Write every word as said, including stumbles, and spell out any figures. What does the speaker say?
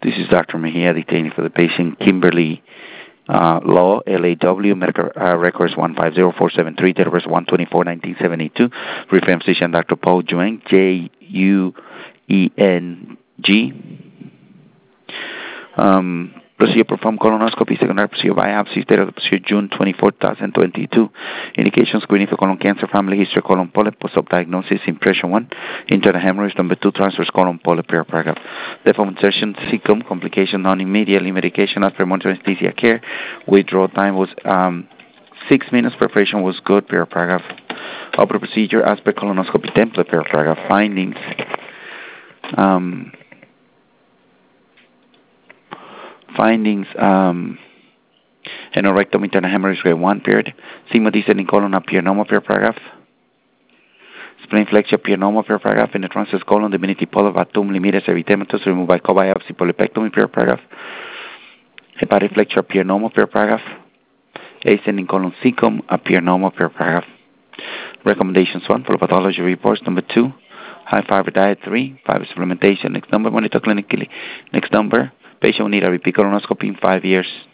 This is Doctor Mejia detaining for the patient Kimberly uh, Law, L A W, medical uh, records one five zero four seven three, date of birth one twenty-four nineteen seventy-two. Reference physician Doctor Paul Jueng, J U E N G. Um, procedure performed colonoscopy, secondary procedure biopsy, date of the procedure June twenty-fourth, twenty twenty-two. Indication screening for colon cancer, family history, colon polyp, post-op diagnosis, impression one, internal hemorrhage, number two, transverse colon polyp, paragraph. Default insertion, cecum, complication, non-immediately, medication, as per monitor anesthesia care. Withdrawal time was um, six minutes, preparation was good, paragraph. Upper procedure, as per colonoscopy template, paragraph. Findings. Um, Findings, um, anorectum, internal hemorrhage, grade one, period. Sigma descending colon, appear normal, paragraph. Spleen flexure, appear normal, paragraph. In the transverse colon, diminutive polyp, about two millimeters erythematous, removed by co-biopsy, polypectomy, paragraph. Hepatic flexure, appear normal, paragraph. Ascending colon, cecum, appear normal, paragraph. Recommendations one, for pathology reports. Number two, high fiber diet. Three, fiber supplementation. Next number, monitor clinically. Next number, patient will need a repeat colonoscopy in five years.